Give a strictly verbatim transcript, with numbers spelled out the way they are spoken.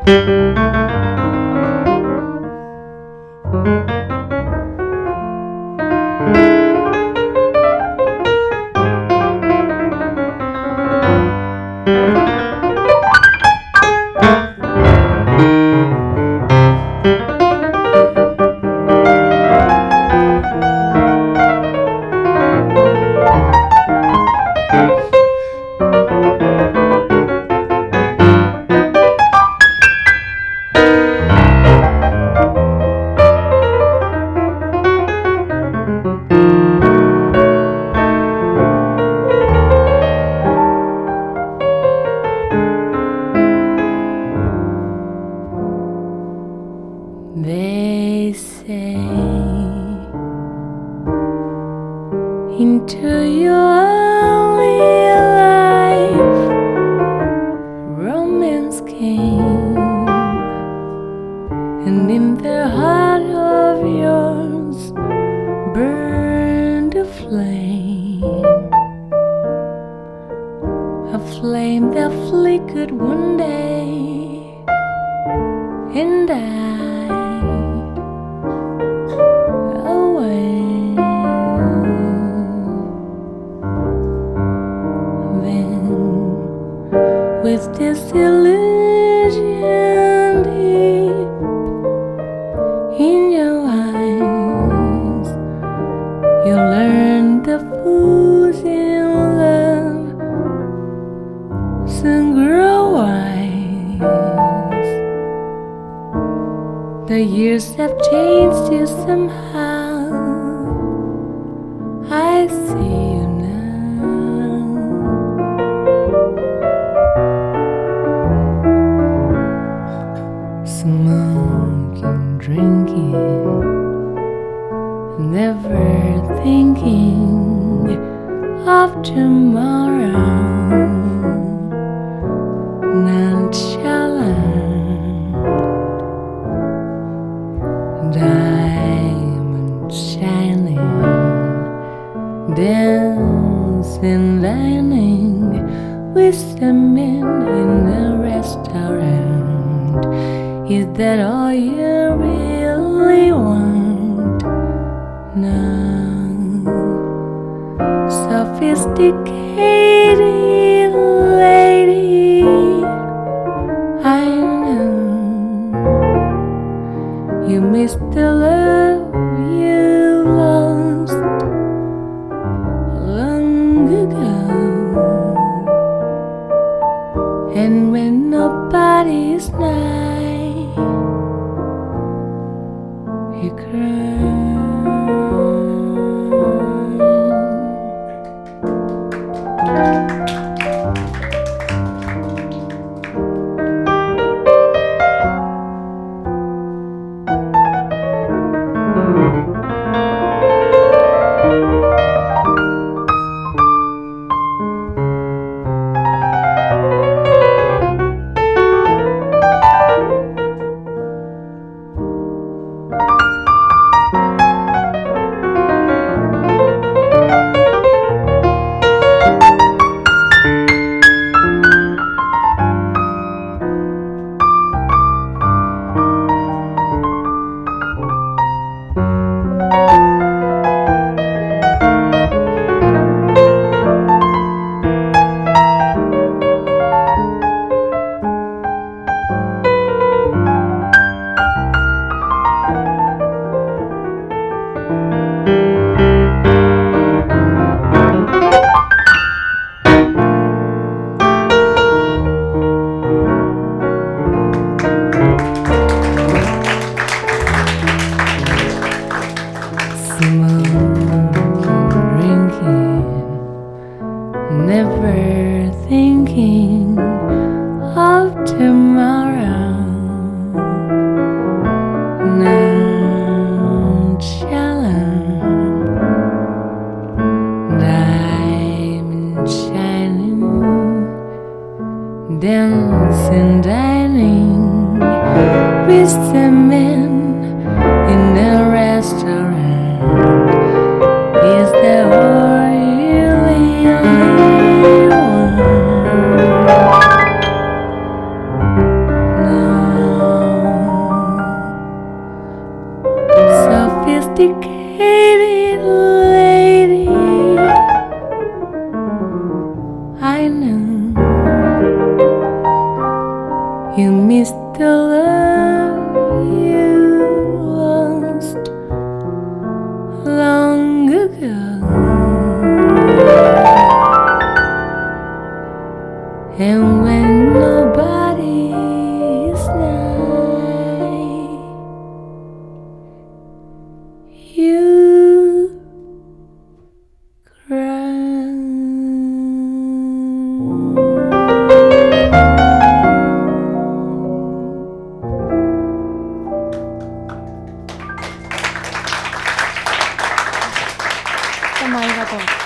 They say into your early life romance came, and in the heart of yours burned a flame, a flame that flickered one day and died away. Then, with disillusion deep in your eyes, you learned the fools in love soon grow wise. The years have changed you somehow. I see you now. Smoking, drinking, never thinking of tomorrow. Nonchalant, diamond shining, dancing, dining with the men in a restaurant. Is that all you really want? No. Sophisticated lady, I know you miss the love you lost long ago. And when nobody's nigh, you cry. Never thinking of tomorrow. Nonchalant, diamond shining, dancing, dining with the men in a restaurant. Is there all you really want? No. the love you lost long ago. And when nobody is nigh, you cry. どうもありがとう。